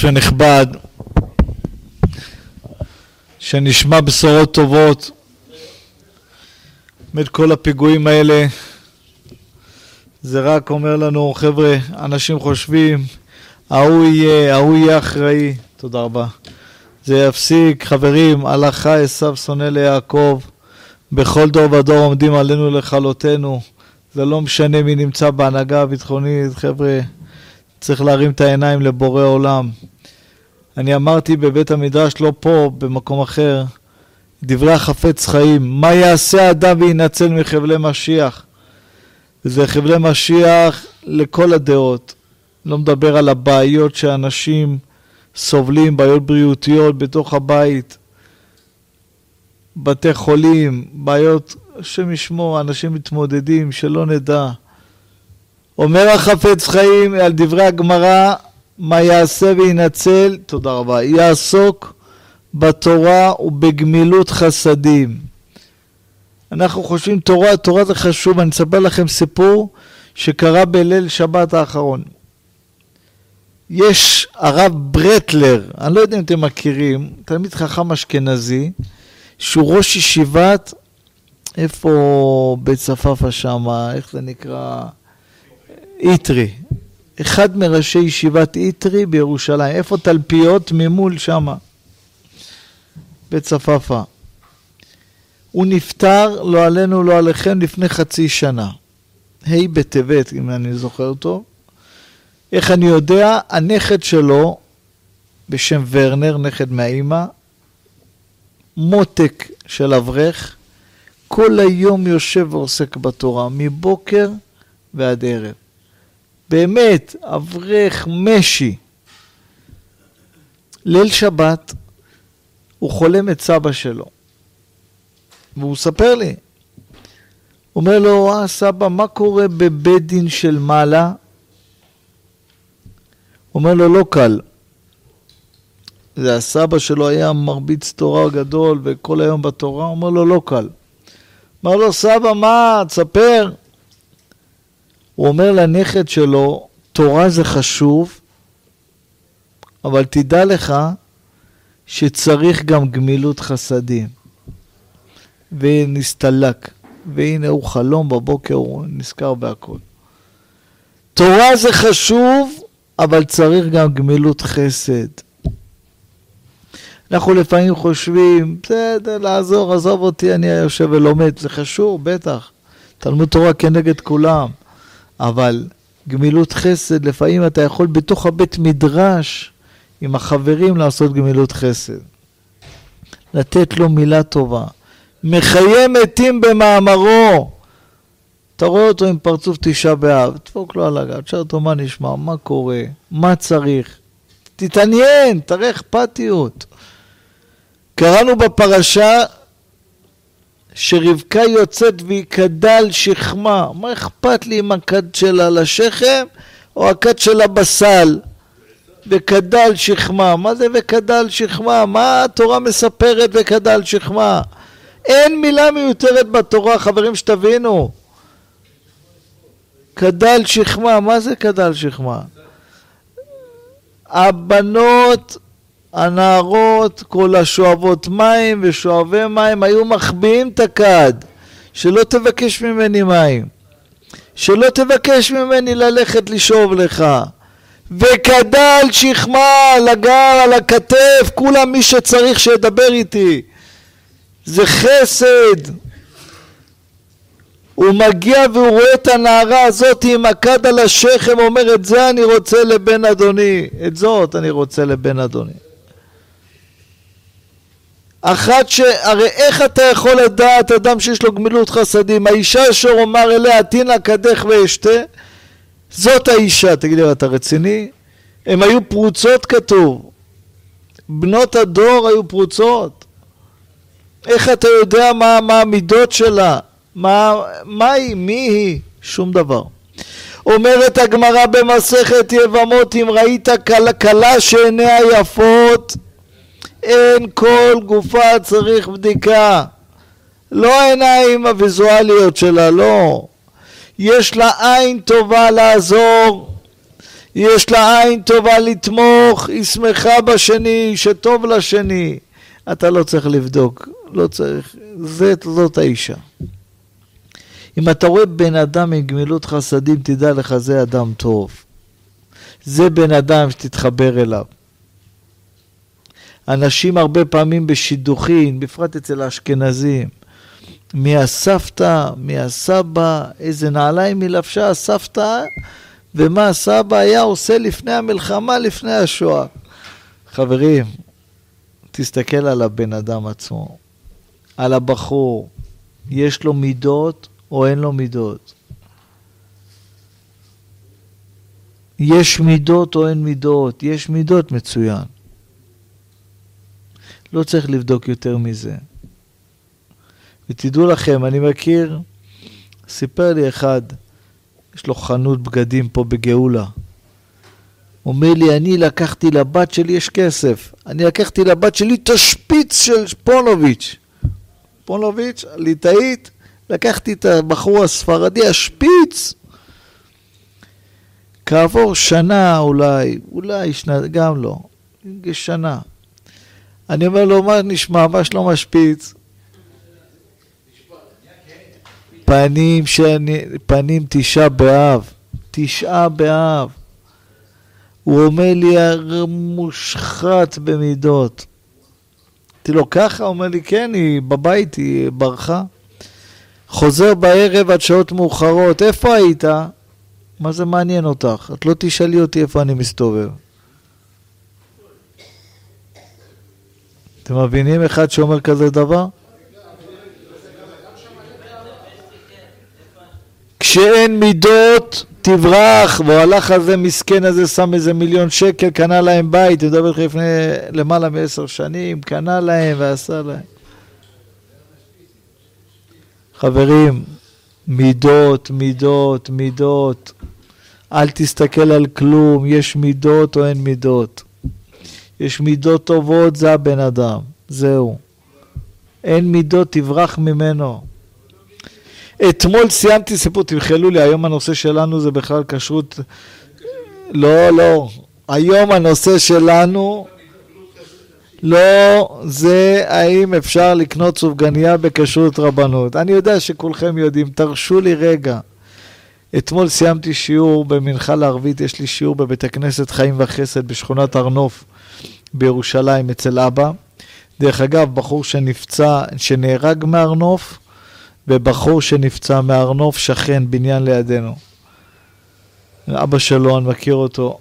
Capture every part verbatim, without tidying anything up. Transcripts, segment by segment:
קדוש ונכבד, שנשמע בשורות טובות את כל הפיגועים האלה. זה רק אומר לנו, חבר'ה, אנשים חושבים ההוא יהיה, ההוא יהיה אחראי. תודה רבה. זה יפסיק, חברים. הלכה עשיו שונא ליעקב, בכל דור ודור עומדים עלינו לכלותנו. זה לא משנה מי נמצא בהנהגה הביטחונית, חבר'ה, צריך להרים את העיניים לבורא עולם. אני אמרתי בבית המדרש, לא פה, במקום אחר, דברי החפץ חיים, מה יעשה אדם וינצל מחבלי משיח? זה חבלי משיח לכל הדעות. לא מדבר על הבעיות שאנשים סובלים, בעיות בריאותיות בתוך הבית, בתי חולים, בעיות שמשמור, אנשים מתמודדים, שלא נדע. אומר החפץ חיים על דברי הגמרא, מה יעשה וינצל, תודה רבה, יעסוק בתורה ובגמילות חסדים. אנחנו חושבים תורה, תורה זה חשוב. אני אספר לכם סיפור שקרה בליל שבת האחרון. יש הרב ברטלר, אני לא יודע אם אתם מכירים, תלמיד חכם אשכנזי, שהוא ראש ישיבת, איפה בית צפאפא שם, איך זה נקרא? איתרי. אחד מראשי ישיבת איתרי בירושלים. איפה תלפיות? ממול שם. בית צפאפא. הוא נפטר, לא עלינו, לא עליכם, לפני חצי שנה. היי בטבת, אם אני זוכר טוב. איך אני יודע? הנכד שלו, בשם ורנר, נכד מהאימא, מותק של אברך, כל היום יושב ועוסק בתורה, מבוקר ועד ערב. באמת, אברך משי. ליל שבת, הוא חולם את סבא שלו. והוא ספר לי. הוא אומר לו, אה, סבא, מה קורה בבית דין של מעלה? הוא אומר לו, לא קל. זה הסבא שלו היה מרביץ תורה גדול, וכל היום בתורה. הוא אומר לו, לא קל. אומר לו, סבא, מה? תספר. הוא אומר לנכד שלו, תורה זה חשוב, אבל תדע לך שצריך גם גמילות חסדים. ונסתלק. והנה הוא חלום בבוקר, הוא נזכר בהכל. תורה זה חשוב, אבל צריך גם גמילות חסד. אנחנו לפעמים חושבים, בסדר, לעזור, עזוב אותי, אני יושב ולומד, זה חשוב, בטח. תלמוד תורה כנגד כולם. אבל גמילות חסד, לפעמים אתה יכול בתוך הבית מדרש, עם החברים לעשות גמילות חסד. לתת לו מילה טובה. מחיי מתים במאמרו. אתה רואה אותו עם פרצוף תשעה באב, תפוק לו על הגב, תשאר אותו מה נשמע, מה קורה, מה צריך. תתעניין, תראה אכפתיות. קראנו בפרשה שרבקה יוצאת והיא כדל שכמה. מה אכפת לי אם הכד שלה לשכם או הכד שלה בסל? וכדל שכמה. מה זה וכדל שכמה? מה התורה מספרת וכדל שכמה? אין מילה מיותרת בתורה, חברים, שתבינו. כדל שכמה, מה זה כדל שכמה? הבנות, הנערות, כל השואבות מים ושואבי מים היו מחביאים את הכד, שלא תבקש ממני מים, שלא תבקש ממני ללכת לשאוב לך. וכדל שכמה, לגר, על הכתף, כולם מי שצריך שידבר איתי. זה חסד. הוא מגיע והוא רואה את הנערה הזאת עם הכד על השכם, אומר, את זה אני רוצה לבן אדוני, את זאת אני רוצה לבן אדוני. אחת ש... הרי איך אתה יכול לדעת אדם שיש לו גמילות חסדים? האישה אשר אומר אליה, תינה כדך ואשתה, זאת האישה. תגיד לי, אתה רציני? הם היו פרוצות כתוב. בנות הדור היו פרוצות. איך אתה יודע מה, מה המידות שלה? מה, מה היא? מי היא? שום דבר. אומרת הגמרא במסכת יבמות, אם ראית כלה, כלה שעיניה יפות, אין כל גופה צריך בדיקה. לא העיניים הוויזואליות שלה, לא. יש לה עין טובה לעזור. יש לה עין טובה לתמוך, היא שמחה בשני, שטוב לשני. אתה לא צריך לבדוק, לא צריך, זאת, זאת האישה. אם אתה רואה בן אדם עם גמילות חסדים, תדע לך, זה אדם טוב. זה בן אדם שתתחבר אליו. אנשים הרבה פעמים בשידוכים, בפרט אצל האשכנזים, מי הסבתא, מי הסבא, איזה נעליים היא לבשה הסבתא, ומה הסבא היה עושה לפני המלחמה, לפני השואה. חברים, תסתכל על הבן אדם עצמו, על הבחור, יש לו מידות או אין לו מידות? יש מידות או אין מידות? יש מידות, מצוין. לא צריך לבדוק יותר מזה. ותדעו לכם, אני מכיר, סיפר לי אחד, יש לו חנות בגדים פה בגאולה. אומר לי, אני לקחתי לבת שלי, יש כסף, אני לקחתי לבת שלי את השפיץ של פונוביץ'. פונוביץ', ליטאית, לקחתי את הבחור הספרדי, השפיץ. כעבור שנה אולי, אולי שנה, גם לא, שנה. אני אומר לו, מה נשמע, מה שלום השפיץ? פנים שאני, פנים תשעה באב, תשעה באב. הוא אומר לי, מושחת במידות. אמרתי לו, ככה? הוא אומר לי, כן, היא בבית, היא ברחה. חוזר בערב עד שעות מאוחרות, איפה היית? מה זה מעניין אותך? את לא תשאלי אותי איפה אני מסתובב. אתם מבינים אחד שאומר כזה דבר? כשאין מידות תברח, והלך הזה מסכן הזה שם איזה מיליון שקל, קנה להם בית, אני מדבר לך לפני למעלה מעשר שנים, קנה להם ועשה להם. חברים, מידות, מידות, מידות, אל תסתכל על כלום, יש מידות או אין מידות. יש מידות טובות, זה הבן אדם, זהו. אין מידות, תברח ממנו. אתמול סיימתי סיפור, תמחלו לי, היום הנושא שלנו זה בכלל כשרות, לא, לא, היום הנושא שלנו, לא, זה האם אפשר לקנות סופגניה בכשרות רבנות. אני יודע שכולכם יודעים, תרשו לי רגע. אתמול סיימתי שיעור במנחה לערבית, יש לי שיעור בבית הכנסת חיים וחסד בשכונת ארנוף בירושלים אצל אבא. דרך אגב, בחור שנפצע, שנהרג מארנוף, ובחור שנפצע מארנוף שכן בניין לידינו. אבא שלו, אני מכיר אותו.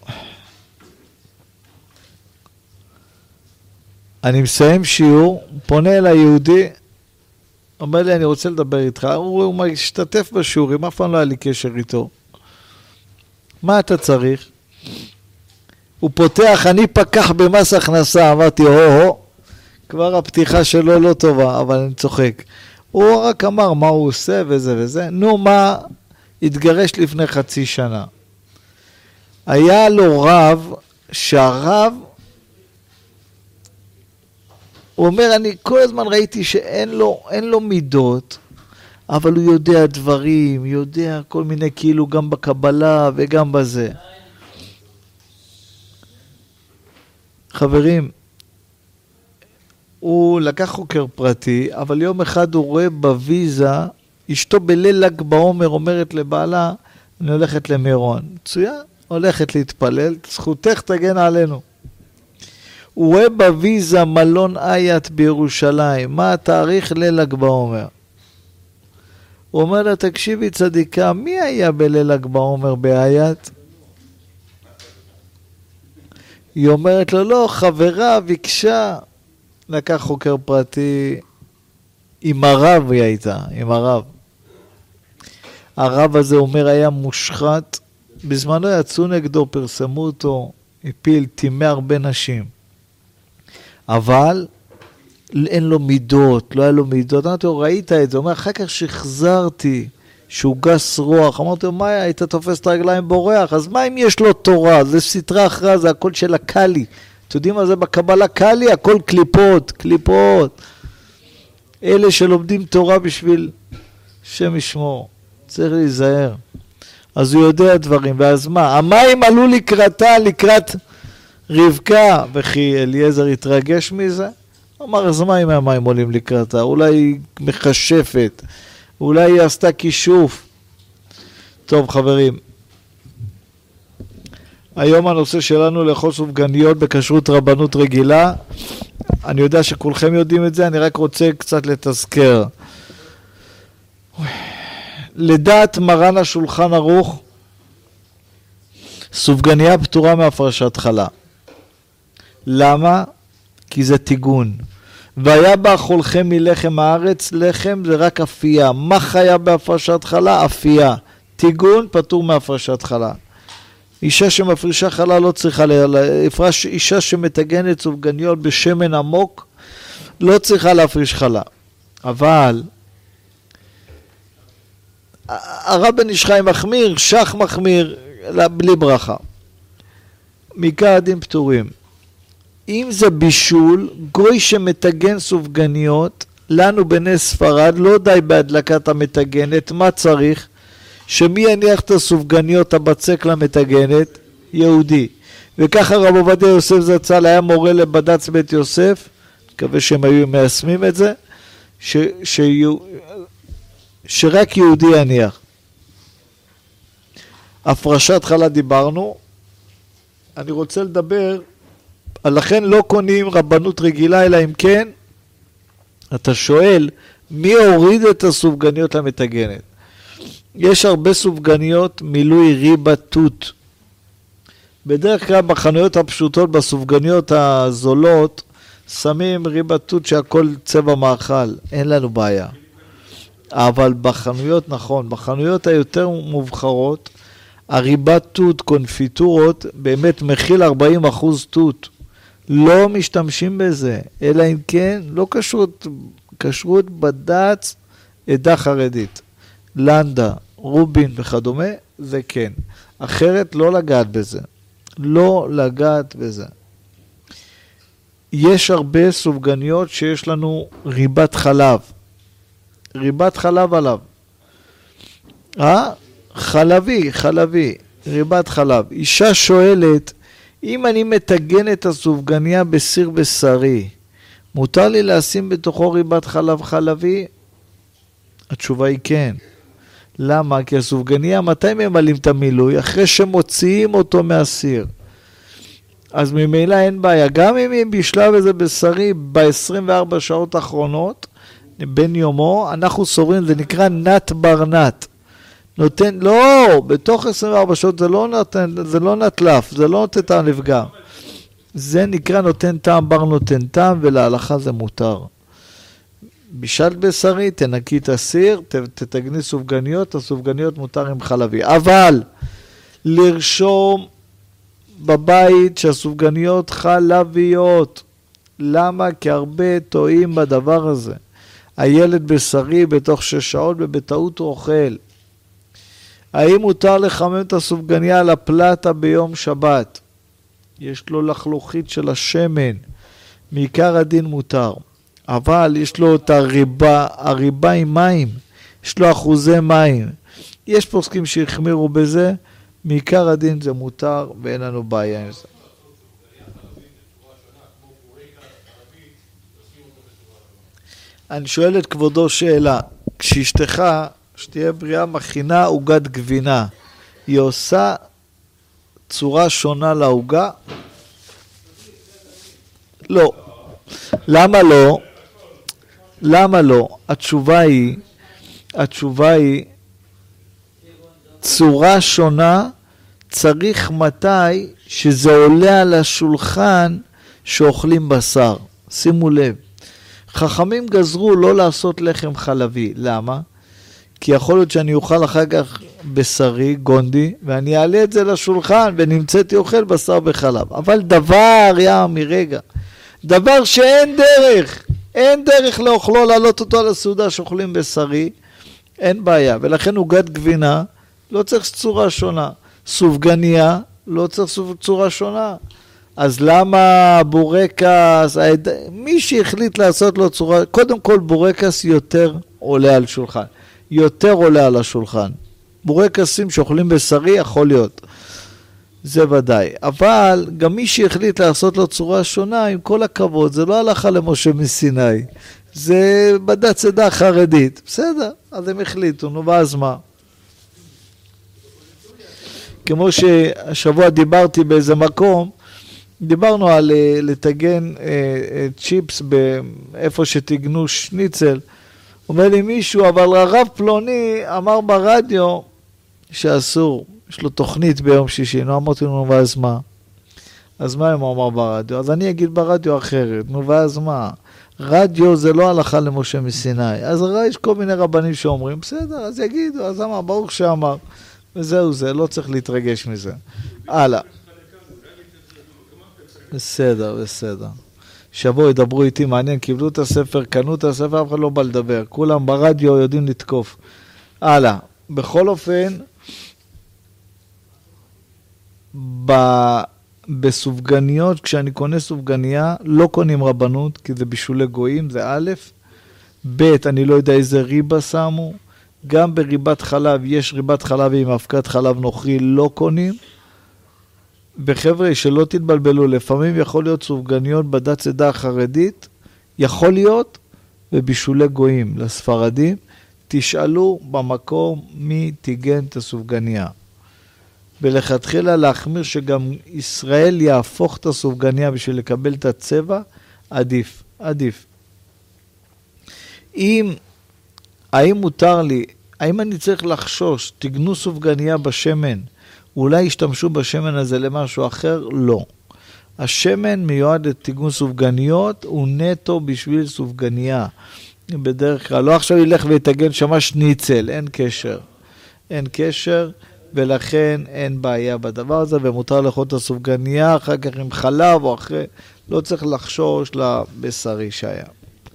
אני מסיים שיעור, פונה אל היהודי, אומר לי, אני רוצה לדבר איתך. הוא, הוא משתתף בשיעורים, אף פעם לא היה לי קשר איתו. מה אתה צריך? הוא פותח, אני פקח במס הכנסה. אמרתי, הו-הו, כבר הפתיחה שלו לא טובה, אבל אני צוחק. הוא רק אמר מה הוא עושה וזה וזה. נו, מה? התגרש לפני חצי שנה. היה לו רב, שהרב, הוא אומר, אני כל הזמן ראיתי שאין לו, אין לו מידות, אבל הוא יודע דברים, יודע כל מיני כאילו גם בקבלה וגם בזה. חברים, הוא לקח חוקר פרטי, אבל יום אחד הוא רואה בוויזה, אשתו בליל ל"ג בעומר אומרת לבעלה, אני הולכת למירון. מצוין, הולכת להתפלל, זכותך תגן עלינו. הוא רואה בוויזה מלון איית בירושלים, מה התאריך ליל ל"ג בעומר? הוא אומר לה, תקשיבי צדיקה, מי היה בליל ל"ג בעומר באיית? היא אומרת לו, לא, חברה ביקשה. לקח חוקר פרטי, עם הרב היא הייתה, עם הרב. הרב הזה אומר, היה מושחת, בזמנו יצאו נגדו, פרסמו אותו, הפיל, טימא הרבה נשים. אבל אין לו מידות, לא היה לו מידות. אמרתי לו, ראית את זה? הוא אומר, אחר כך שחזרתי, שהוא גס רוח. אמרתי לו, מה היה? היית תופס את הרגליים בורח? אז מה אם יש לו תורה? זה סתרה אחרה, זה הכל של הקלי. אתם יודעים מה זה בקבלה קלי? הכל קליפות, קליפות. אלה שלומדים תורה בשביל שם ישמור. צריך להיזהר. אז הוא יודע דברים, ואז מה? המים עלו לקראתה, לקראת רבקה, וכי אליעזר התרגש מזה? אמר, אז מה אם המים עולים לקראתה? אולי היא מחשפת, אולי היא עשתה כישוף. טוב חברים, היום הנושא שלנו לאכול סופגניות בכשרות רבנות רגילה. אני יודע שכולכם יודעים את זה, אני רק רוצה קצת לתזכר. לדעת מרן השולחן ערוך, סופגניה פטורה מהפרשת חלה. למה? כי זה תיגון. והיה באכולכם מלחם הארץ, לחם זה רק אפייה. מה חיה בהפרשת חלה? אפייה. תיגון פטור מהפרשת חלה. אישה שמפרישה חלה לא צריכה, להפרש, אישה שמתגנת סופגניות בשמן עמוק לא צריכה להפריש חלה. אבל הרב בן איש חי מחמיר, שח מחמיר, בלי ברכה. מעיקר הדין פטורים. אם זה בישול, גוי שמתגן סופגניות, לנו בני ספרד לא די בהדלקת המתגנת, מה צריך? שמי יניח את הסופגניות הבצק למתגנת? יהודי. וככה רב עובדיה יוסף זצ"ל היה מורה לבד"ץ בית יוסף, מקווה שהם היו מיישמים את זה, ש, ש, שרק יהודי יניח. הפרשת חלה דיברנו, אני רוצה לדבר, לכן לא קונים רבנות רגילה, אלא אם כן, אתה שואל, מי הוריד את הסופגניות למתגנת? יש הרבה סופגניות מילוי ריבה תות. בדרך כלל בחנויות הפשוטות, בסופגניות הזולות, שמים ריבה תות שהכל צבע מאכל, אין לנו בעיה. אבל בחנויות, נכון, בחנויות היותר מובחרות, הריבה תות, קונפיטורות, באמת מכיל ארבעים אחוז תות. לא משתמשים בזה, אלא אם כן, לא כשרות, כשרות בד"ץ עדה חרדית. לנדה, רובין וכדומה, זה כן. אחרת לא לגעת בזה. לא לגעת בזה. יש הרבה סופגניות שיש לנו ריבת חלב. ריבת חלב עליו. אה? חלבי, חלבי. ריבת חלב. אישה שואלת, אם אני מתגן את הסופגניה בסיר בשרי, מותר לי לשים בתוכו ריבת חלב חלבי? התשובה היא כן. למה? כי הסופגניה, מתי ממלאים את המילוי? אחרי שמוציאים אותו מהסיר. אז ממילא אין בעיה. גם אם היא בשלב הזה בשרי, ב-עשרים וארבע שעות האחרונות, בין יומו, אנחנו סוברים, זה נקרא נת בר נת. נותן, לא, בתוך עשרים וארבע שעות זה לא נותן, זה לא נטלף, זה לא נותן טעם לפגם. זה נקרא נותן טעם, בר נותן טעם, ולהלכה זה מותר. בישלת בשרי, תנקי את הסיר, תתגני סופגניות, הסופגניות מותר עם חלבי. אבל לרשום בבית שהסופגניות חלביות. למה? כי הרבה טועים בדבר הזה. הילד בשרי בתוך שש שעות ובטעות הוא אוכל. האם מותר לחמם את הסופגניה על הפלטה ביום שבת? יש לו לחלוכית של השמן. מעיקר הדין מותר. אבל יש לו את הריבה, הריבה עם מים, יש לו אחוזי מים. יש פוסקים שהחמירו בזה, מעיקר הדין זה מותר ואין לנו בעיה עם זה. אני שואל את כבודו שאלה, כשאשתך, שתהיה בריאה, מכינה עוגת גבינה, היא עושה צורה שונה לעוגה? לא. למה לא? למה לא? התשובה היא, התשובה היא, צורה שונה צריך מתי שזה עולה על השולחן שאוכלים בשר. שימו לב. חכמים גזרו לא לעשות לחם חלבי. למה? כי יכול להיות שאני אוכל אחר כך בשרי, גונדי, ואני אעלה את זה לשולחן ונמצאתי אוכל בשר בחלב. אבל דבר, יא, מרגע. דבר שאין דרך. אין דרך לאוכלו, לעלות אותו על הסעודה שאוכלים בשרי, אין בעיה. ולכן עוגת גבינה, לא צריך צורה שונה. סופגניה, לא צריך צורה שונה. אז למה בורקס, מי שהחליט לעשות לו צורה, קודם כל בורקס יותר עולה על שולחן. יותר עולה על השולחן. בורקסים שאוכלים בשרי יכול להיות. זה ודאי. אבל גם מי שהחליט לעשות לו צורה שונה, עם כל הכבוד, זה לא הלכה למשה מסיני. זה בדת צדה חרדית. בסדר, אז הם החליטו, נו ואז מה? כמו שהשבוע דיברתי באיזה מקום, דיברנו על לתגן צ'יפס באיפה שתגנו שניצל. אומר לי מישהו, אבל הרב פלוני אמר ברדיו שאסור. יש לו תוכנית ביום שישי. נו, אמרתי לנו, ואז מה? אז מה אם הוא אמר ברדיו? אז אני אגיד ברדיו אחרת. נו, ואז מה? רדיו זה לא הלכה למשה מסיני. אז יש כל מיני רבנים שאומרים, בסדר, אז יגידו, אז אמר, ברוך שאמר. וזהו זה, לא צריך להתרגש מזה. הלאה. בסדר, בסדר. שבוע ידברו איתי, מעניין, קיבלו את הספר, קנו את הספר, אף אחד לא בא לדבר. כולם ברדיו יודעים לתקוף. הלאה. בכל אופן, ב... בסופגניות, כשאני קונה סופגניה, לא קונים רבנות, כי זה בישולי גויים, זה א', ב', אני לא יודע איזה ריבה שמו, גם בריבת חלב, יש ריבת חלב עם אבקת חלב נוכרי, לא קונים. בחבר'ה, שלא תתבלבלו, לפעמים יכול להיות סופגניות בדת צדה החרדית, יכול להיות, ובישולי גויים לספרדים, תשאלו במקום מי תיגן את הסופגניה. ולכתחילה להחמיר שגם ישראל יהפוך את הסופגניה בשביל לקבל את הצבע, עדיף, עדיף. אם, האם מותר לי, האם אני צריך לחשוש, תגנו סופגניה בשמן, אולי ישתמשו בשמן הזה למשהו אחר? לא. השמן מיועד לתיגון סופגניות, הוא נטו בשביל סופגניה. בדרך כלל, לא עכשיו ילך ויתגן שמה שניצל, אין קשר. אין קשר. ולכן אין בעיה בדבר הזה, ומותר לאכול את הסופגניה, אחר כך עם חלב או אחרי, לא צריך לחשוש לבשרי שהיה.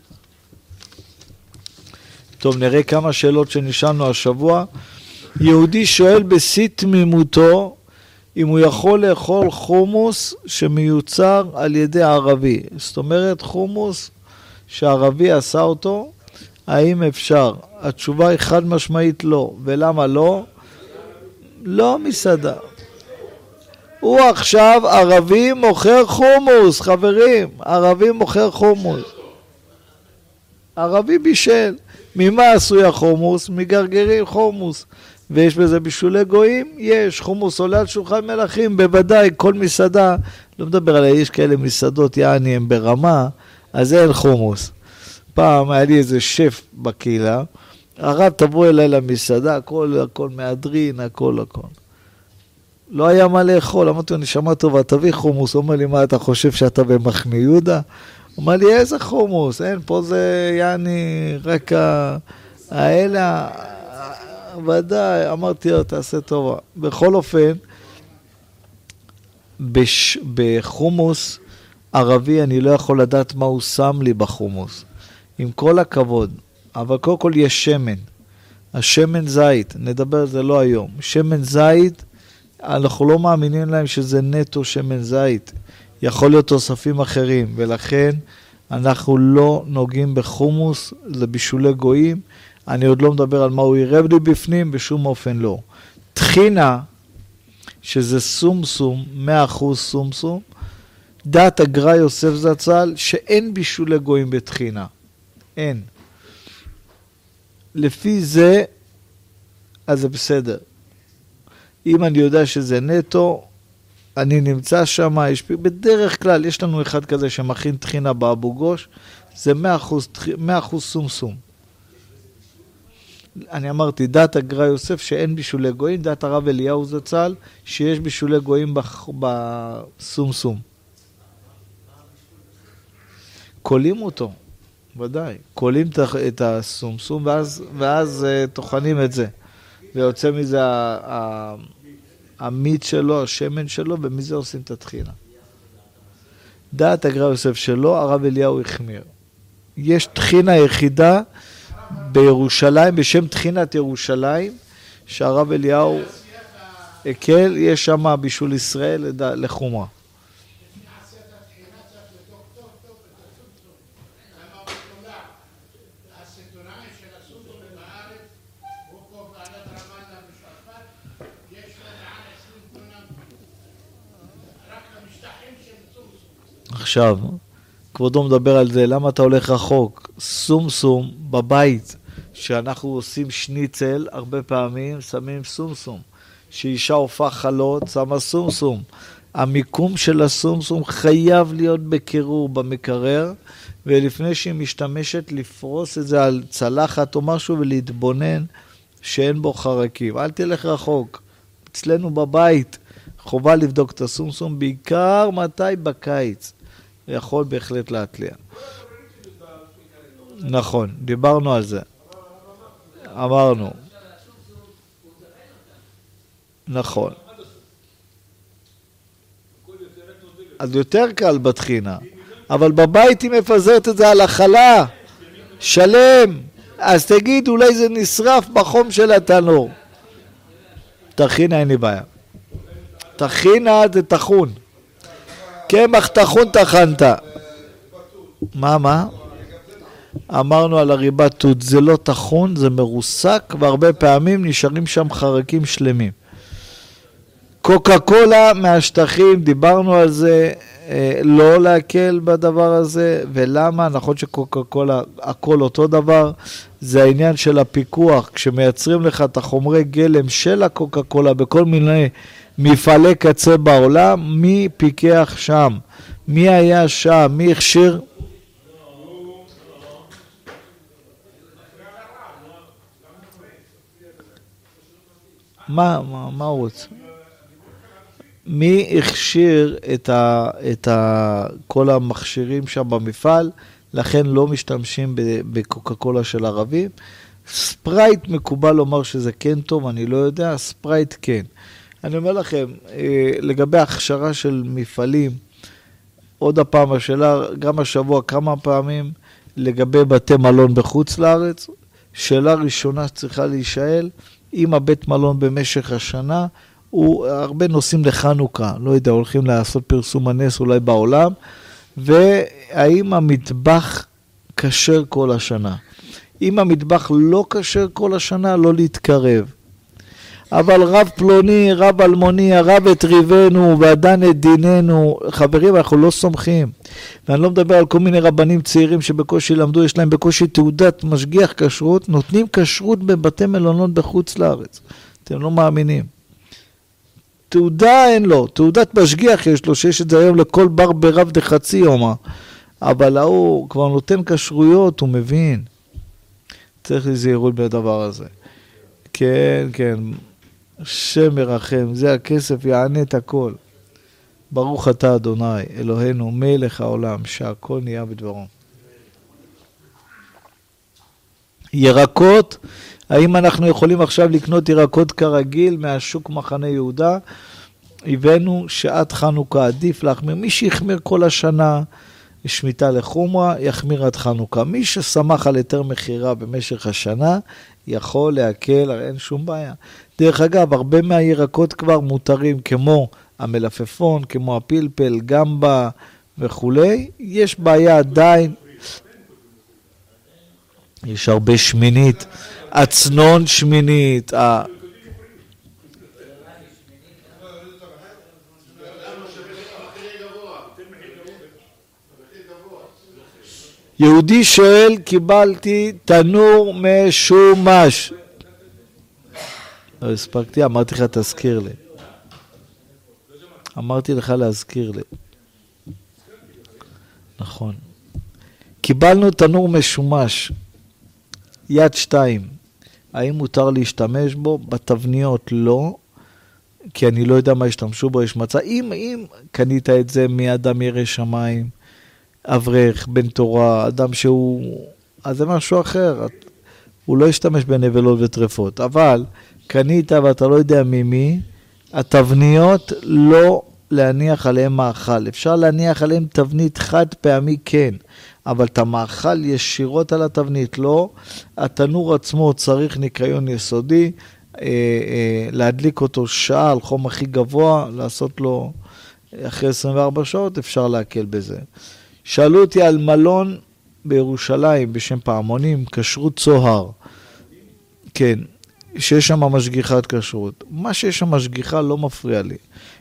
טוב, נראה כמה שאלות שנשאלנו השבוע. יהודי שואל בשיא תמימותו, אם הוא יכול לאכול חומוס שמיוצר על ידי ערבי. זאת אומרת, חומוס שהערבי עשה אותו, האם אפשר? התשובה היא חד משמעית לא. ולמה לא? לא מסעדה. הוא עכשיו ערבי מוכר חומוס, חברים. ערבי מוכר חומוס. ערבי בישל. ממה עשוי החומוס? מגרגרים חומוס. ויש בזה בישולי גויים? יש. חומוס עולה על שולחן מלכים, בוודאי. כל מסעדה, לא מדבר עליה, יש כאלה מסעדות, יעני, הם ברמה, אז אין חומוס. פעם היה לי איזה שף בקהילה, הרב תבוא אליי למסעדה, הכל, הכל מהדרין, הכל, הכל. לא היה מה לאכול, אמרתי, אני שמע טובה, תביא חומוס. הוא אומר לי, מה אתה חושב שאתה במחנה יהודה? הוא אומר לי, איזה חומוס? אין, פה זה יעני רק האלה, ודאי. אמרתי, תעשה טובה. בכל אופן, בש, בחומוס ערבי אני לא יכול לדעת מה הוא שם לי בחומוס. עם כל הכבוד. אבל קודם כל יש שמן. השמן זית, נדבר על זה לא היום. שמן זית, אנחנו לא מאמינים להם שזה נטו שמן זית. יכול להיות תוספים אחרים, ולכן אנחנו לא נוגעים בחומוס, זה בישולי גויים. אני עוד לא מדבר על מה הוא ירב לי בפנים, בשום אופן לא. תחינה, שזה סומסום, מאה אחוז סומסום, דעת הגר"א יוסף זצ"ל, שאין בישולי גויים בתחינה. אין. לפי זה, אז זה בסדר. אם אני יודע שזה נטו, אני נמצא שם, יש, בדרך כלל יש לנו אחד כזה שמכין תחינה באבו גוש, זה מאה אחוז, מאה אחוז סומסום. אני אמרתי, דת הגר"א יוסף שאין בישולי גויים, דת הרב אליהו זצ"ל שיש בישולי גויים בסומסום. קולים אותו, ודאי. קולים את הסומסום ואז, ואז uh, תוכנים את זה. ויוצא מזה המיץ שלו, השמן שלו, ומזה עושים את התחינה. דת הגר"א יוסף שלו, הרב אליהו החמיר. יש תחינה יחידה בירושלים, בשם תחינת ירושלים, שהרב אליהו הקל, יש שם בישול ישראל לחומרה. עכשיו, כבודו מדבר על זה, למה אתה הולך רחוק? סום סום בבית, שאנחנו עושים שניצל, הרבה פעמים שמים סום סום. שאישה הופך חלות, שמה סום סום. המיקום של הסום סום חייב להיות בקירור במקרר, ולפני שהיא משתמשת לפרוס את זה על צלחת או משהו ולהתבונן שאין בו חרקים. אל תלך רחוק. אצלנו בבית חובה לבדוק את הסום סום, בעיקר מתי בקיץ. יכול בהחלט להתליע. נכון, דיברנו על זה. אמרנו. נכון. אז יותר קל בתחינה. אבל בבית היא מפזרת את זה על החלה. שלם. אז תגיד, אולי זה נשרף בחום של התנור. תכינה, אין לי בעיה. תכינה זה תחון. קמח תחון תחנת. מה, מה? אמרנו על הריבת תות, זה לא תחון, זה מרוסק, והרבה פעמים נשארים שם חרקים שלמים. קוקה קולה מהשטחים, דיברנו על זה, לא להקל בדבר הזה, ולמה? נכון שקוקה קולה הכל אותו דבר, זה העניין של הפיקוח, כשמייצרים לך את החומרי גלם של הקוקה קולה בכל מיני מפעלי קצה בעולם, מי פיקח שם? מי היה שם? מי הכשיר? מה, מה, מה הוא רוצה? מי הכשיר את ה, את ה, כל המכשירים שם במפעל, לכן לא משתמשים בקוקה קולה של ערבים. ספרייט מקובל לומר שזה כן טוב, אני לא יודע, ספרייט כן. אני אומר לכם, לגבי ההכשרה של מפעלים, עוד הפעם השאלה, גם השבוע כמה פעמים, לגבי בתי מלון בחוץ לארץ, שאלה ראשונה שצריכה להישאל, אם הבית מלון במשך השנה, הוא הרבה נוסעים לחנוכה, לא יודע, הולכים לעשות פרסום הנס אולי בעולם, והאם המטבח כשר כל השנה. אם המטבח לא כשר כל השנה, לא להתקרב. אבל רב פלוני, רב אלמוני, הרב את ריבנו ועדן את דיננו, חברים, אנחנו לא סומכים. ואני לא מדבר על כל מיני רבנים צעירים שבקושי למדו, יש להם בקושי תעודת משגיח כשרות, נותנים כשרות בבתי מלונות בחוץ לארץ. אתם לא מאמינים. תעודה אין לו, תעודת משגיח יש לו, שיש את זה היום לכל בר ברב דחצי יומה. אבל הוא כבר נותן כשרויות, הוא מבין. צריך לזהירות בדבר הזה. כן, כן. שם מרחם, זה הכסף יענה את הכל. ברוך אתה אדוני, אלוהינו, מלך העולם, שהכל נהיה בדברו. ירקות, האם אנחנו יכולים עכשיו לקנות ירקות כרגיל מהשוק מחנה יהודה? הבאנו שעת חנוכה, עדיף להחמיר. מי שיחמיר כל השנה שמיטה לחומרה, יחמיר עד חנוכה. מי ששמח על יותר מחירה במשך השנה, יכול להקל, אין שום בעיה. דרך אגב, הרבה מהירקות כבר מותרים, כמו המלפפון, כמו הפלפל, גמבה וכולי. יש בעיה עדיין, יש הרבה שמינית, עצנון שמינית, ה... יהודי שואל, קיבלתי תנור משומש. לא הספקתי, אמרתי לך תזכיר לי. אמרתי לך להזכיר לי. נכון. קיבלנו תנור משומש, יד שתיים. האם מותר להשתמש בו? בתבניות לא, כי אני לא יודע מה השתמשו בו, יש מצא. אם, אם קנית את זה מאדם ירא שמיים, אברך, בן תורה, אדם שהוא, אז זה משהו אחר. הוא לא ישתמש בנבלות וטרפות, אבל קנית ואתה לא יודע ממי, התבניות לא להניח עליהם מאכל. אפשר להניח עליהם תבנית חד פעמי כן, אבל את המאכל ישירות על התבנית לא. התנור עצמו צריך ניקיון יסודי, אה, אה, להדליק אותו שעה על חום הכי גבוה, לעשות לו אחרי עשרים וארבע שעות, אפשר להקל בזה. שאלו אותי על מלון בירושלים בשם פעמונים, כשרות צוהר. כן, שיש שם משגיחת כשרות. מה שיש שם משגיחה לא מפריע לי.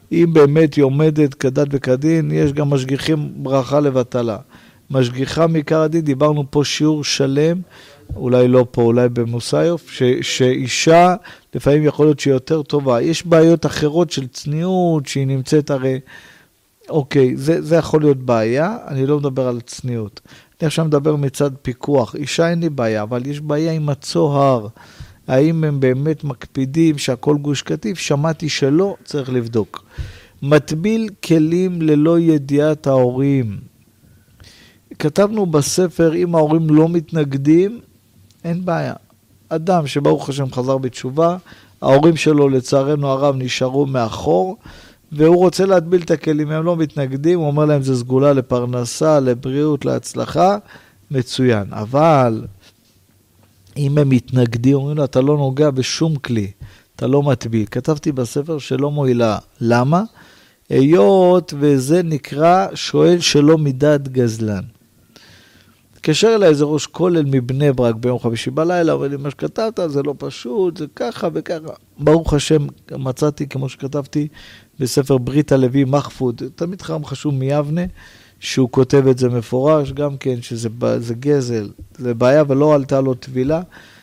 אם באמת היא עומדת כדת וכדין, יש גם משגיחים ברכה לבטלה. משגיחה מעיקר הדין, דיברנו פה שיעור שלם, אולי לא פה, אולי במוסיוף, ש, שאישה לפעמים יכול להיות שהיא יותר טובה. יש בעיות אחרות של צניעות, שהיא נמצאת הרי, אוקיי, זה, זה יכול להיות בעיה, אני לא מדבר על צניעות. אני עכשיו מדבר מצד פיקוח, אישה אין לי בעיה, אבל יש בעיה עם הצוהר. האם הם באמת מקפידים שהכל גוש קטיף? שמעתי שלא, צריך לבדוק. מטביל כלים ללא ידיעת ההורים. כתבנו בספר, אם ההורים לא מתנגדים, אין בעיה. אדם שברוך השם חזר בתשובה, ההורים שלו לצערנו הרב נשארו מאחור, והוא רוצה להטביל את הכלים, הם לא מתנגדים, הוא אומר להם זה סגולה לפרנסה, לבריאות, להצלחה, מצוין. אבל אם הם מתנגדים, אומרים לו, אתה לא נוגע בשום כלי, אתה לא מטביל. כתבתי בספר שלא מועילה. למה? היות וזה נקרא שואל שלא מדעת גזלן. התקשר אליי איזה ראש כולל מבני ברק ביום חמישי בלילה, אבל לי מה שכתבת זה לא פשוט, זה ככה וככה. ברוך השם מצאתי, כמו שכתבתי בספר ברית הלוי מחפוד, תמיד חם חשוב מיבנה, שהוא כותב את זה מפורש, גם כן שזה זה גזל, זה בעיה ולא עלתה לו טבילה.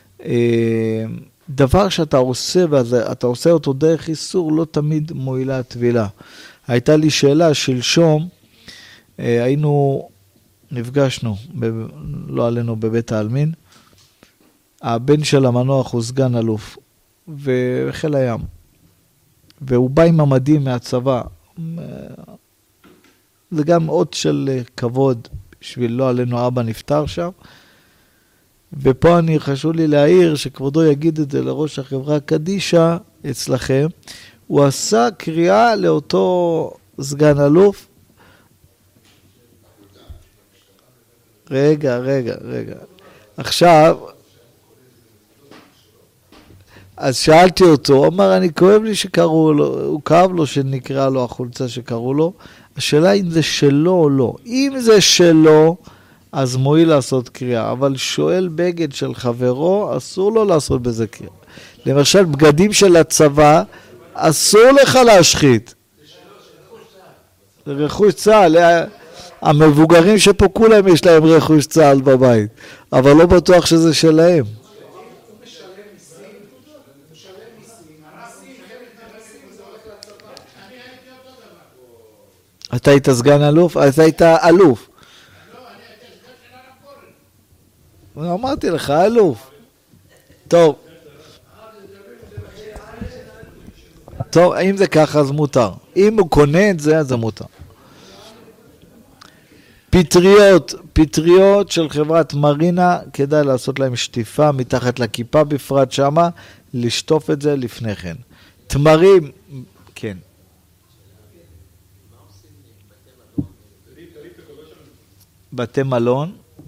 דבר שאתה עושה, ואתה עושה אותו דרך איסור, לא תמיד מועילה הטבילה. הייתה לי שאלה שלשום, היינו, נפגשנו, לא עלינו בבית העלמין, הבן של המנוח הוא סגן אלוף, וחיל הים, והוא בא עם המדים מהצבא, זה גם אות של כבוד, בשביל לא עלינו אבא נפטר שם, ופה אני חשוב לי להעיר שכבודו יגיד את זה לראש החברה קדישה אצלכם, הוא עשה קריאה לאותו סגן אלוף, רגע, רגע, רגע, עכשיו, אז שאלתי אותו, הוא אמר, אני כואב לי שקראו לו, הוא כאב לו שנקרא לו החולצה שקראו לו, השאלה אם זה שלו או לא. אם זה שלו, אז מועיל לעשות קריאה, אבל שואל בגד של חברו, אסור לו לעשות בזה קריאה. למשל, בגדים של הצבא, אסור לך להשחית. זה רכוש צה"ל. המבוגרים שפה כולם יש להם רכוש צה"ל בבית, אבל לא בטוח שזה שלהם. אתה היית סגן אלוף? אתה היית אלוף. אמרתי לך, אלוף. טוב. טוב, אם זה ככה, אז מותר. אם הוא קונה את זה, אז זה מותר. פטריות, פטריות של חברת מרינה, כדאי לעשות להם שטיפה מתחת לכיפה בפרט שמה, לשטוף את זה לפני כן. תמרים, כן. בתי מלון.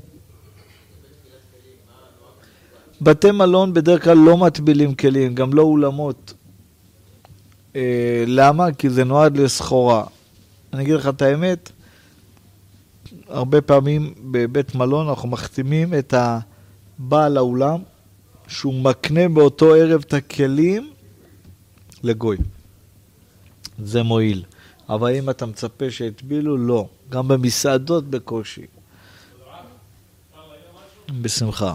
בתי מלון בדרך כלל לא מטבילים כלים, גם לא אולמות. אה, למה? כי זה נועד לסחורה. אני אגיד לך את האמת, הרבה פעמים בבית מלון אנחנו מחתימים את הבעל האולם, שהוא מקנה באותו ערב את הכלים לגוי. זה מועיל. אבל אם אתה מצפה שהטבילו, לא. גם במסעדות בקושי. בשמחה.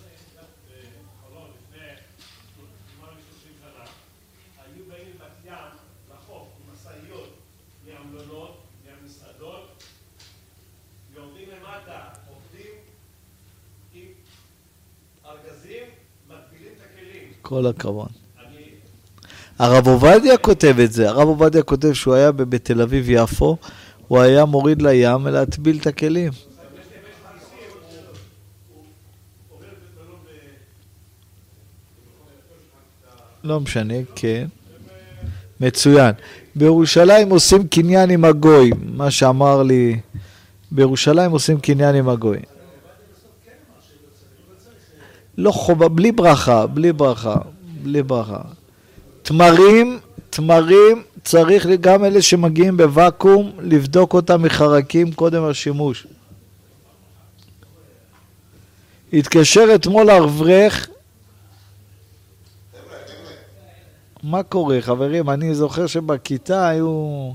כל הכבוד. הרב עובדיה כותב את זה. הרב עובדיה כותב שהוא היה בתל אביב יפו, הוא היה מוריד לים להטביל את הכלים. לא משנה, כן. מצוין. בירושלים עושים קניין עם הגוי, מה שאמר לי, בירושלים עושים קניין עם הגוי. לא חובה, בלי ברכה, בלי ברכה, בלי ברכה. תמרים, תמרים, צריך גם אלה שמגיעים בוואקום, לבדוק אותם מחרקים קודם השימוש. התקשר אתמול אברך, מה קורה, חברים? אני זוכר שבכיתה היו...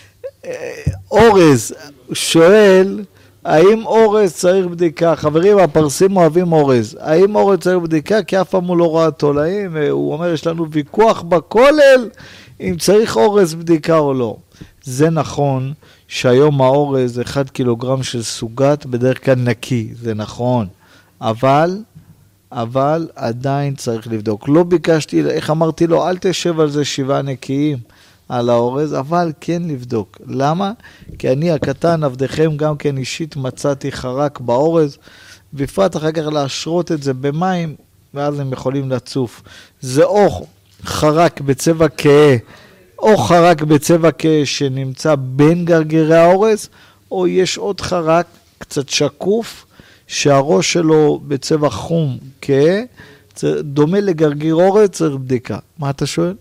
אורז שואל, האם אורז צריך בדיקה? חברים, הפרסים אוהבים אורז. האם אורז צריך בדיקה? כי אף פעם הוא לא ראה תולעים. הוא אומר, יש לנו ויכוח בכולל אם צריך אורז בדיקה או לא. זה נכון שהיום האורז אחד קילוגרם של סוגת בדרך כלל נקי. זה נכון. אבל, אבל עדיין צריך לבדוק. לא ביקשתי, איך אמרתי לו, אל תשב על זה שבעה נקיים. על האורז, אבל כן לבדוק. למה? כי אני הקטן, עבדכם גם כן אישית מצאתי חרק באורז, בפרט אחר כך להשרות את זה במים, ואז הם יכולים לצוף. זה או חרק בצבע כהה, או חרק בצבע כהה שנמצא בין גרגירי האורז, או יש עוד חרק קצת שקוף, שהראש שלו בצבע חום כהה, דומה לגרגיר אורז, צריך בדיקה. מה אתה שואל?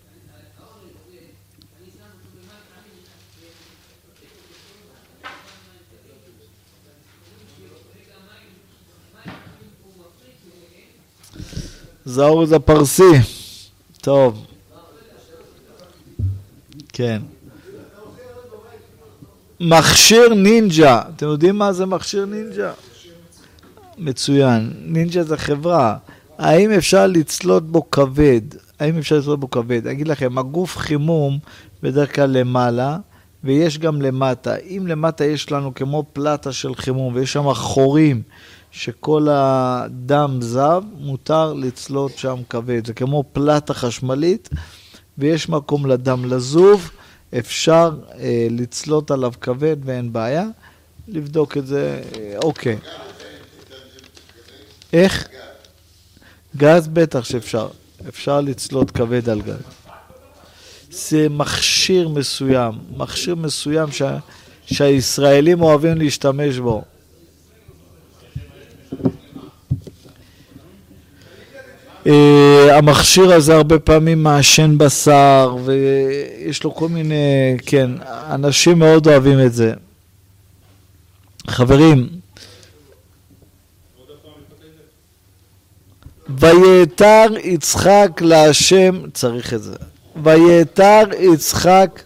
זה האורז הפרסי. טוב. כן. מכשיר נינג'ה. אתם יודעים מה זה מכשיר נינג'ה? מצוין. נינג'ה זה חברה. האם אפשר לצלות בו כבד? האם אפשר לצלות בו כבד? אני אגיד לכם, הגוף חימום בדרך כלל למעלה, ויש גם למטה. אם למטה יש לנו כמו פלטה של חימום, ויש שם חורים, שכל הדם זב, מותר לצלות שם כבד. זה כמו פלטה חשמלית, ויש מקום לדם לזוב, אפשר אה, לצלות עליו כבד ואין בעיה. לבדוק את זה, אה, אוקיי. איך? גז בטח שאפשר. אפשר לצלות כבד על גז. זה מכשיר מסוים, מכשיר מסוים שה, שהישראלים אוהבים להשתמש בו. Uh, המכשיר הזה הרבה פעמים מעשן בשר, ויש לו כל מיני, כן, אנשים מאוד אוהבים את זה. חברים, ויתר יצחק להשם, צריך את זה, ויתר יצחק,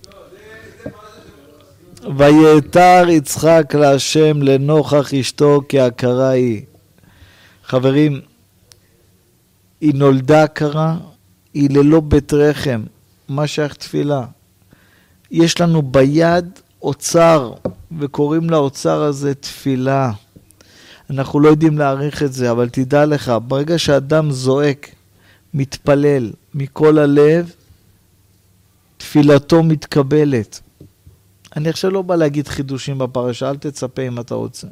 ויתר יצחק להשם לנוכח אשתו כי הכרה היא. חברים, היא נולדה קרה, היא ללא בית רחם. מה שייך תפילה? יש לנו ביד אוצר, וקוראים לאוצר הזה תפילה. אנחנו לא יודעים להעריך את זה, אבל תדע לך, ברגע שאדם זועק, מתפלל מכל הלב, תפילתו מתקבלת. אני עכשיו לא בא להגיד חידושים בפרשה, אל תצפה אם אתה רוצה.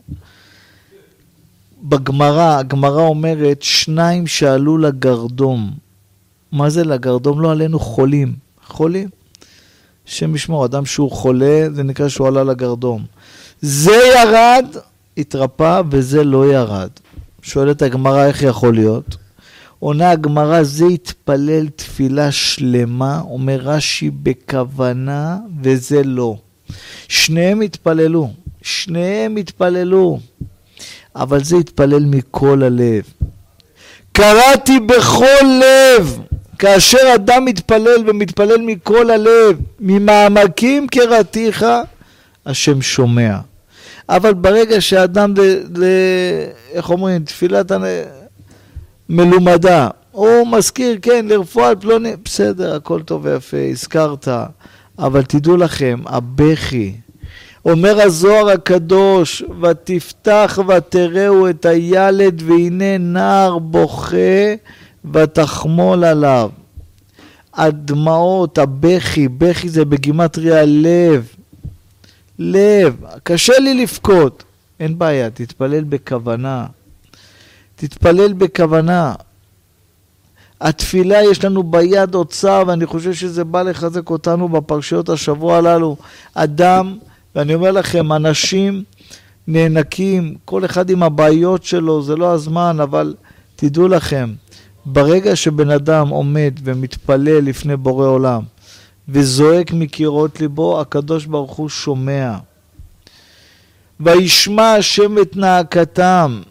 בגמרא, הגמרא אומרת, שניים שעלו לגרדום. מה זה לגרדום? לא עלינו חולים. חולים? שם ישמור, אדם שהוא חולה, זה נקרא שהוא עלה לגרדום. זה ירד, התרפא, וזה לא ירד. שואלת הגמרא, איך יכול להיות? עונה הגמרא, זה התפלל תפילה שלמה, אומר רש"י בכוונה, וזה לא. שניהם התפללו, שניהם התפללו. אבל זה התפלל מכל הלב. קראתי בכל לב, כאשר אדם מתפלל ומתפלל מכל הלב, ממעמקים קראתיך, השם שומע. אבל ברגע שאדם, ל, ל, איך אומרים, תפילת מלומדה, הוא מזכיר, כן, לרפואה פלוני, בסדר, הכל טוב ויפה, הזכרת, אבל תדעו לכם, הבכי, אומר הזוהר הקדוש, ותפתח ותראו את הילד, והנה נער בוכה, ותחמול עליו. הדמעות, הבכי, בכי זה בגימטריה לב. לב, קשה לי לפקוד. אין בעיה, תתפלל בכוונה. תתפלל בכוונה. התפילה יש לנו ביד אוצר, ואני חושב שזה בא לחזק אותנו בפרשיות השבוע הללו. אדם, ואני אומר לכם, אנשים נאנקים, כל אחד עם הבעיות שלו, זה לא הזמן, אבל תדעו לכם, ברגע שבן אדם עומד ומתפלל לפני בורא עולם, וזועק מקירות ליבו, הקדוש ברוך הוא שומע. וישמע השם את נאקתם.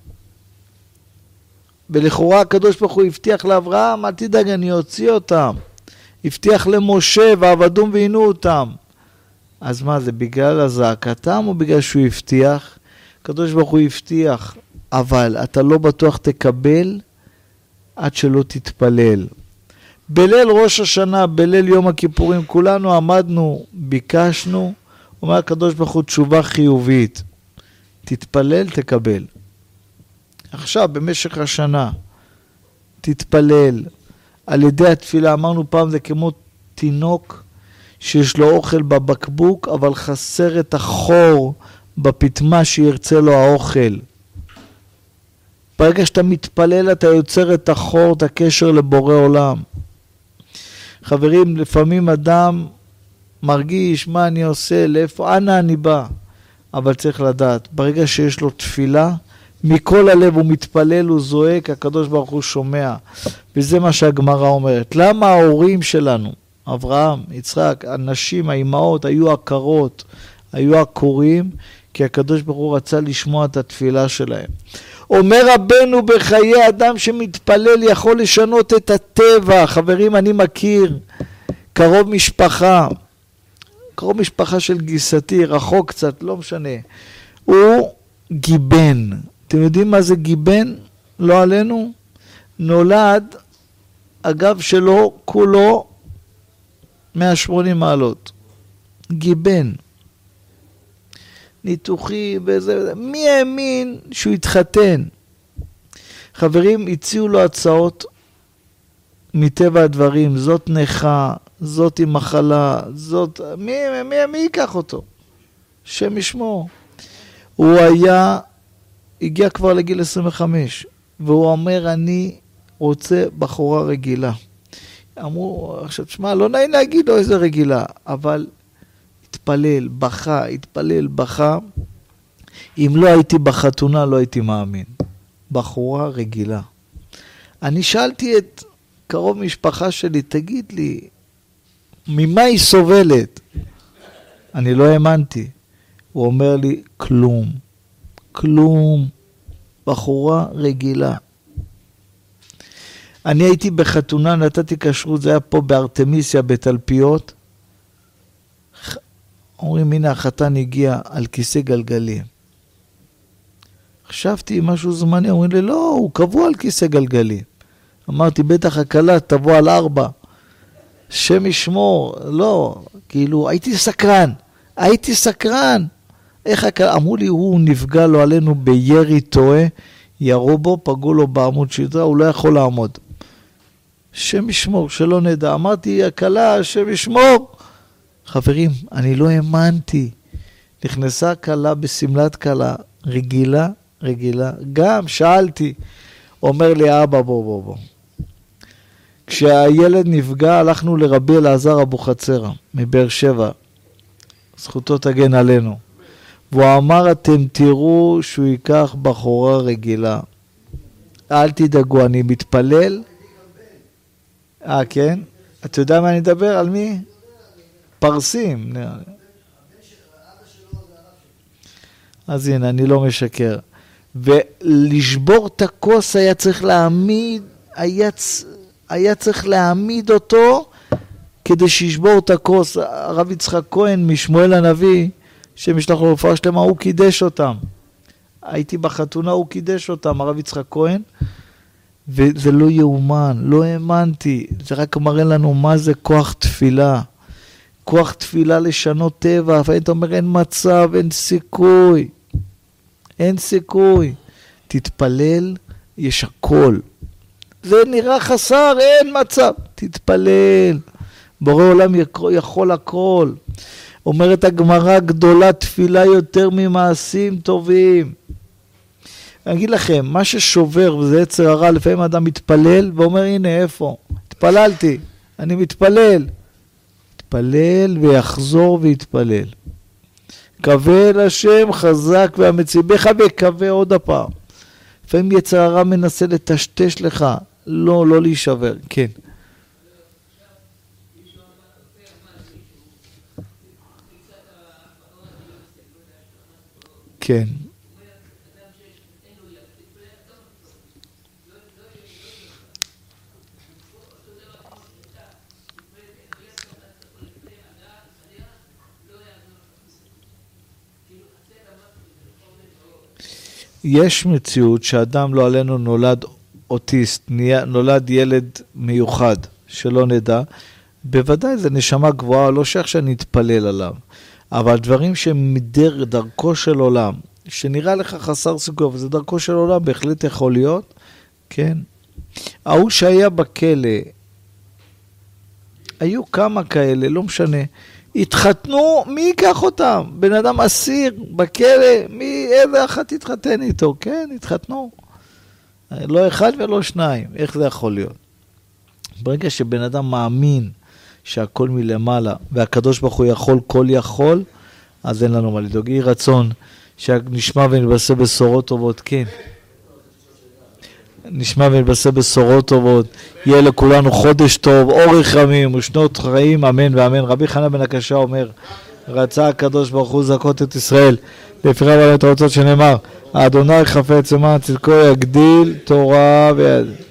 ולכאורה הקדוש ברוך הוא הבטיח לאברהם, אל תדאג, אני אוציא אותם. הבטיח למשה ועבדום ועינו אותם. אז מה זה, בגלל הזעקתם או בגלל שהוא הבטיח? הקדוש ברוך הוא הבטיח, אבל אתה לא בטוח תקבל עד שלא תתפלל. בליל ראש השנה, בליל יום הכיפורים, כולנו עמדנו, ביקשנו, אומר הקדוש ברוך הוא תשובה חיובית. תתפלל, תקבל. עכשיו, במשך השנה, תתפלל. על ידי התפילה, אמרנו פעם, זה כמו תינוק שיש לו אוכל בבקבוק, אבל חסר את החור בפתמה שירצה לו האוכל. ברגע שאתה מתפלל, אתה יוצר את החור, את הקשר לבורא עולם. חברים, לפעמים אדם מרגיש מה אני עושה, לאיפה, אנה אני בא. אבל צריך לדעת, ברגע שיש לו תפילה, מכל הלב הוא מתפלל, הוא זועק, הקדוש ברוך הוא שומע. וזה מה שהגמרא אומרת. למה ההורים שלנו, אברהם, יצחק, הנשים, האימהות, היו עקרות, היו עקורים, כי הקדוש ברוך הוא רצה לשמוע את התפילה שלהם. אומר רבנו, בחיי אדם שמתפלל יכול לשנות את הטבע. חברים, אני מכיר קרוב משפחה, קרוב משפחה של גיסתי, רחוק קצת, לא משנה. הוא גיבן. אתם יודעים מה זה גיבן? לא עלינו. נולד, הגב שלו כולו מאה ושמונים מעלות. גיבן. ניתוחי וזה, מי האמין שהוא התחתן? חברים, הציעו לו הצעות מטבע הדברים, זאת נכה, זאת עם מחלה, זאת, מי, מי, מי ייקח אותו? שם ישמור. הוא היה, הגיע כבר לגיל עשרים וחמש, והוא אומר, אני רוצה בחורה רגילה. אמרו, עכשיו תשמע, לא נעים להגיד לו איזה רגילה, אבל התפלל, בכה, התפלל, בכה. אם לא הייתי בחתונה, לא הייתי מאמין. בחורה רגילה. אני שאלתי את קרוב משפחה שלי, תגיד לי, ממה היא סובלת? אני לא האמנתי. הוא אומר לי, כלום. כלום. בחורה רגילה. אני הייתי בחתונה, נתתי כשרות, זה היה פה בארתמיסיה, בתלפיות. אומרים, הנה החתן הגיע על כיסא גלגלים. חשבתי משהו זמני, אומרים לי, לא, הוא קבוע על כיסא גלגלים. אמרתי, בטח הקלה תבוא על ארבע. שם ישמור, לא, כאילו, הייתי סקרן, הייתי סקרן. איך הקלה, אמרו לי, הוא נפגע לו עלינו בירי טועה, ירו בו, פגעו לו בעמוד שדרה, הוא לא יכול לעמוד. שם ישמור, שלא נדע. אמרתי, הקלה, שם ישמור. חברים, אני לא האמנתי. נכנסה קלה בסמלת קלה, רגילה, רגילה. גם שאלתי, אומר לי, אבא, בוא, בוא, בוא. כשהילד נפגע, הלכנו לרבי אלעזר אבוחצירא, מבאר שבע. זכותו תגן עלינו. והוא אמר, אתם תראו שהוא ייקח בחורה רגילה. אל תדאגו, אני מתפלל. אה, כן? אתה יודע מה אני מדבר? על מי? פרסים. אז הנה, אני לא משקר. ולשבור את הכוס היה צריך להעמיד, היה, היה צריך להעמיד אותו כדי שישבור את הכוס. הרב יצחק כהן משמואל הנביא, שמשלח לו רפואה שלמה, הוא קידש אותם. הייתי בחתונה, הוא קידש אותם, הרב יצחק כהן, וזה לא יאומן, לא האמנתי. זה רק מראה לנו מה זה כוח תפילה. כוח תפילה לשנות טבע, ואתה אומר, אין מצב, אין סיכוי. אין סיכוי. תתפלל, יש הכל. זה נראה חסר, אין מצב. תתפלל. בורא עולם יכול הכל. אומרת הגמרא, גדולה תפילה יותר ממעשים טובים. אני אגיד לכם, מה ששובר, וזה יצר הרע, לפעמים אדם מתפלל, ואומר, הנה, איפה? התפללתי, אני מתפלל. התפלל ויחזור ויתפלל. קווה לשם חזק והמציבך, וקווה עוד הפעם. לפעמים יצר הרע מנסה לטשטש לך, לא, לא להישבר, כן. כן. יש מציאות שאדם לא עלינו נולד אוטיסט, נולד ילד מיוחד, שלא נדע, בוודאי זה נשמה גבוהה, לא שייך שאני אתפלל עליו, אבל דברים שהם מדר דרכו של עולם, שנראה לך חסר סיכוי, אבל זה דרכו של עולם, בהחלט יכול להיות, כן. ההוא שהיה בכלא, היו כמה כאלה, לא משנה, התחתנו, מי ייקח אותם? בן אדם אסיר בכלא, מי, איזה אחת התחתן איתו? כן, התחתנו. לא אחד ולא שניים, איך זה יכול להיות? ברגע שבן אדם מאמין שהכל מלמעלה, והקדוש ברוך הוא יכול, כל יכול, אז אין לנו מה לדאוג. יהי רצון שנשמע ונתבשר בשורות טובות, כן. נשמע ונתבשר בשורות טובות, יהיה לכולנו חודש טוב, אורך ימים ושנות חיים, אמן ואמן. רבי חנן בן הקשה אומר, רצה הקדוש ברוך הוא זכות את ישראל, לפיכך ועל את הרצות שנאמר, האדוני חפץ למען צדקו יגדיל תורה ויד.